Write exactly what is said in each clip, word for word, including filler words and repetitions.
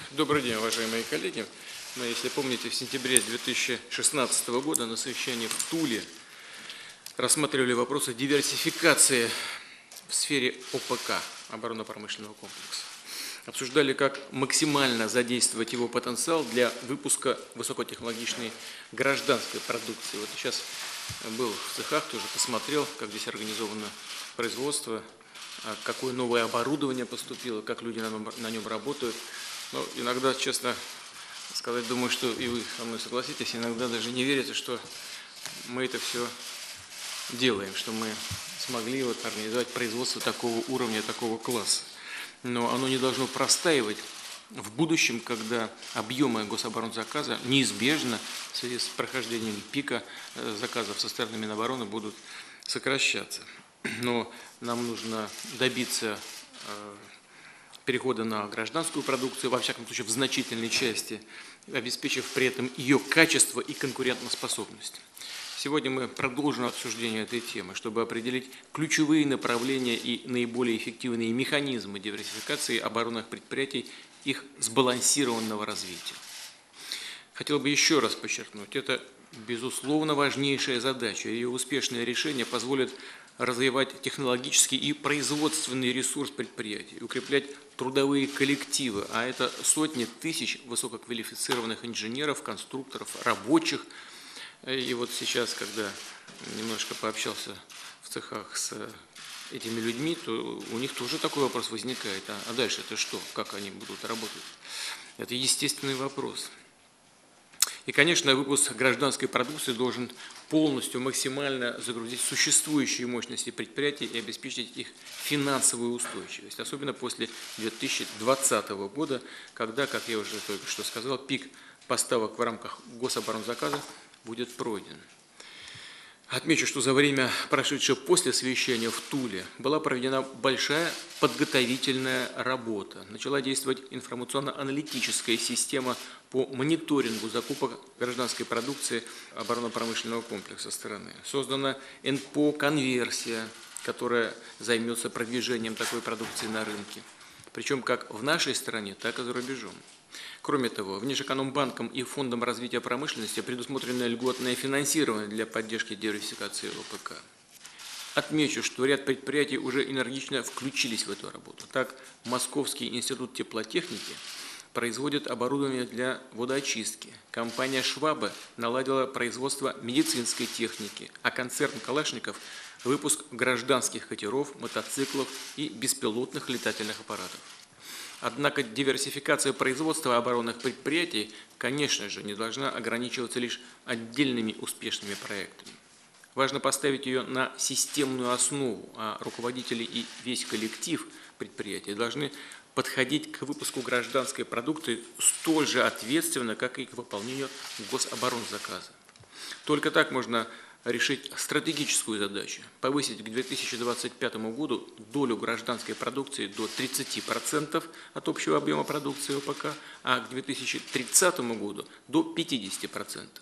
Добрый день, уважаемые коллеги. Мы, если помните, в сентябре две тысячи шестнадцатого года на совещании в Туле рассматривали вопросы диверсификации в сфере О П К, оборонно-промышленного комплекса. Обсуждали, как максимально задействовать его потенциал для выпуска высокотехнологичной гражданской продукции. Вот сейчас был в цехах, тоже посмотрел, как здесь организовано производство, какое новое оборудование поступило, как люди на нем, на нем работают. Но иногда, честно сказать, думаю, что и вы со мной согласитесь, иногда даже не верите, что мы это все делаем, что мы смогли вот организовать производство такого уровня, такого класса. Но оно не должно простаивать в будущем, когда объемы гособоронзаказа неизбежно в связи с прохождением пика заказов со стороны Минобороны будут сокращаться. Но нам нужно добиться перехода на гражданскую продукцию, во всяком случае в значительной части, обеспечив при этом ее качество и конкурентоспособность. Сегодня мы продолжим обсуждение этой темы, чтобы определить ключевые направления и наиболее эффективные механизмы диверсификации оборонных предприятий, их сбалансированного развития. Хотел бы еще раз подчеркнуть, это безусловно важнейшая задача. Ее успешное решение позволит развивать технологический и производственный ресурс предприятий, укреплять трудовые коллективы, а это сотни тысяч высококвалифицированных инженеров, конструкторов, рабочих. И вот сейчас, когда немножко пообщался в цехах с этими людьми, то у них тоже такой вопрос возникает. А, а дальше это что? Как они будут работать? Это естественный вопрос. И, конечно, выпуск гражданской продукции должен полностью, максимально загрузить существующие мощности предприятий и обеспечить их финансовую устойчивость, особенно после две тысячи двадцатого года, когда, как я уже только что сказал, пик поставок в рамках гособоронзаказа будет пройден. Отмечу, что за время, прошедшее после совещания в Туле, была проведена большая подготовительная работа. Начала действовать информационно-аналитическая система по мониторингу закупок гражданской продукции оборонно-промышленного комплекса страны. Создана Н П О-конверсия, которая займется продвижением такой продукции на рынке, причем как в нашей стране, так и за рубежом. Кроме того, Внешэкономбанком и Фондом развития промышленности предусмотрено льготное финансирование для поддержки диверсификации О П К. Отмечу, что ряд предприятий уже энергично включились в эту работу. Так, Московский институт теплотехники производит оборудование для водоочистки. Компания «Швабе» наладила производство медицинской техники, а концерн «Калашников» – выпуск гражданских катеров, мотоциклов и беспилотных летательных аппаратов. Однако диверсификация производства оборонных предприятий, конечно же, не должна ограничиваться лишь отдельными успешными проектами. Важно поставить ее на системную основу, а руководители и весь коллектив предприятия должны подходить к выпуску гражданской продукции столь же ответственно, как и к выполнению гособоронзаказа. Только так можно решить стратегическую задачу – повысить к две тысячи двадцать пятому году долю гражданской продукции до тридцати процентов от общего объема продукции О П К, а к две тысячи тридцатому году до пятидесяти процентов.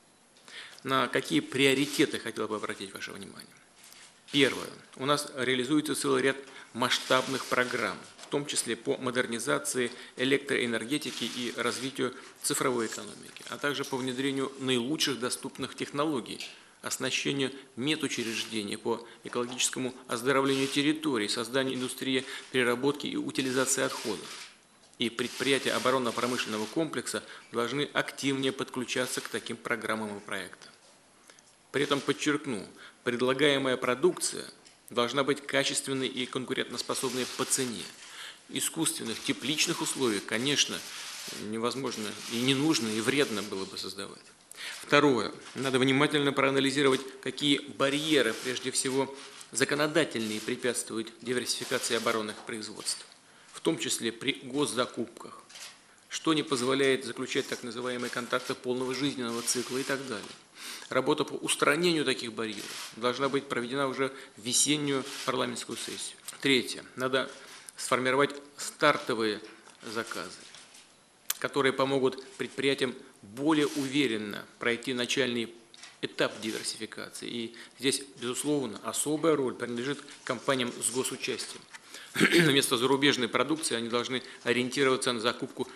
На какие приоритеты хотел бы обратить ваше внимание? Первое. У нас реализуется целый ряд масштабных программ, в том числе по модернизации электроэнергетики и развитию цифровой экономики, а также по внедрению наилучших доступных технологий, оснащению медучреждений по экологическому оздоровлению территорий, созданию индустрии переработки и утилизации отходов. И предприятия оборонно-промышленного комплекса должны активнее подключаться к таким программам и проектам. При этом подчеркну, предлагаемая продукция должна быть качественной и конкурентоспособной по цене. Искусственных, тепличных условий, конечно, невозможно и не нужно, и вредно было бы создавать. Второе. Надо внимательно проанализировать, какие барьеры, прежде всего законодательные, препятствуют диверсификации оборонных производств, в том числе при госзакупках, что не позволяет заключать так называемые контракты полного жизненного цикла и так далее. Работа по устранению таких барьеров должна быть проведена уже в весеннюю парламентскую сессию. Третье. Надо сформировать стартовые заказы, которые помогут предприятиям более уверенно пройти начальный этап диверсификации. И здесь, безусловно, особая роль принадлежит компаниям с госучастием. Вместо зарубежной продукции они должны ориентироваться на закупку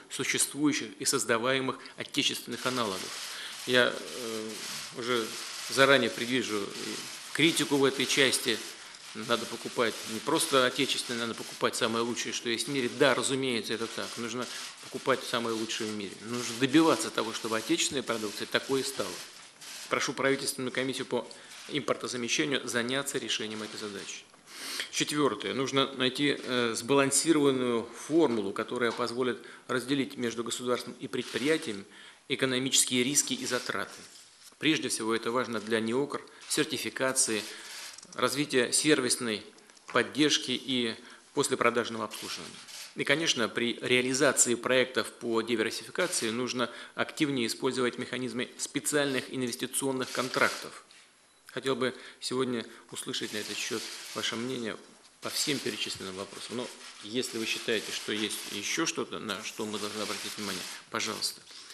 существующих и создаваемых отечественных аналогов. Я э, уже заранее предвижу критику в этой части. Надо покупать не просто отечественное, надо покупать самое лучшее, что есть в мире. Да, разумеется, это так. Нужно покупать самое лучшее в мире. Нужно добиваться того, чтобы отечественная продукция такой и стала. Прошу правительственную комиссию по импортозамещению заняться решением этой задачи. Четвертое. Нужно найти э, сбалансированную формулу, которая позволит разделить между государством и предприятием экономические риски и затраты. Прежде всего, это важно для НИОКР, сертификации, развития сервисной поддержки и послепродажного обслуживания. И, конечно, при реализации проектов по диверсификации нужно активнее использовать механизмы специальных инвестиционных контрактов. Хотел бы сегодня услышать на этот счет ваше мнение по всем перечисленным вопросам. Но если вы считаете, что есть еще что-то, на что мы должны обратить внимание, пожалуйста.